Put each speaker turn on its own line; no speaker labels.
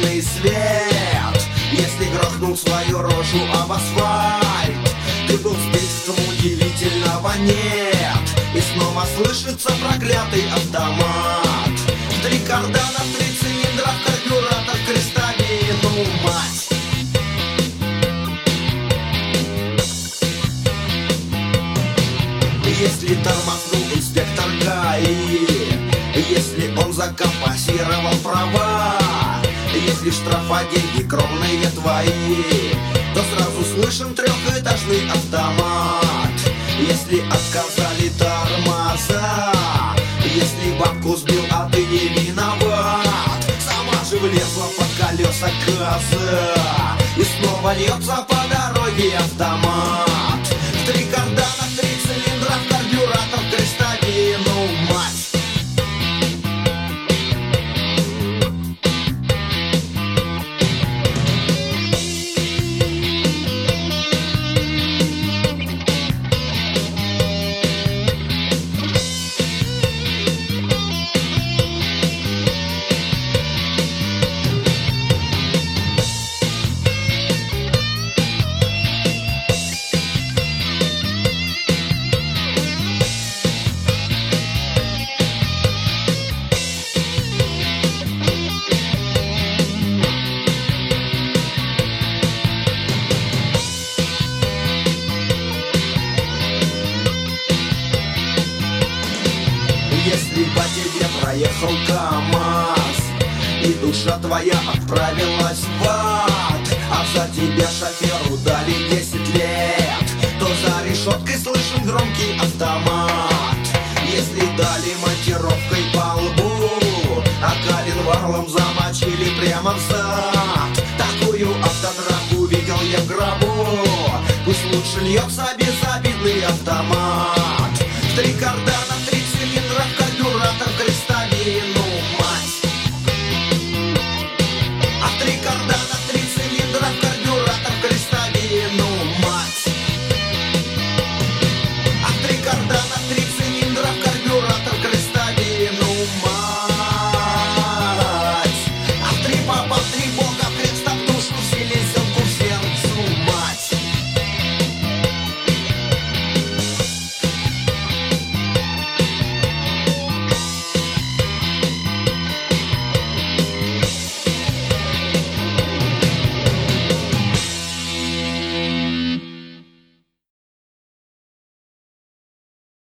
лунный свет. Если грохнул свою рожу об асфальт, ты был сбит, удивительного нет. И снова слышится проклятый автомат. 3 кардана, 3 цилиндра, карбюратор, крестовину, мать. Если тормознул инспектор ГАИ, если он закомпенсировал права, если штрафа деньги кровные твои, то сразу слышен 3-этажный автомат. Если отказали тормоза, если бабку сбил, а ты не виноват, сама же влезла под колеса коза, и снова льется по дороге автомат. 3 кардана, 3 цилиндра, карбюратор, крестовину, мать. Если по тебе проехал КамАЗ, и душа твоя отправилась в ад, а за тебя шоферу дали 10 лет, то за решеткой слышен громкий автомат. Если дали монтировкой по лбу, а коленвалом замочили прямо в зад, такую автодраку видел я в гробу. Пусть лучше льется безобидный автомат.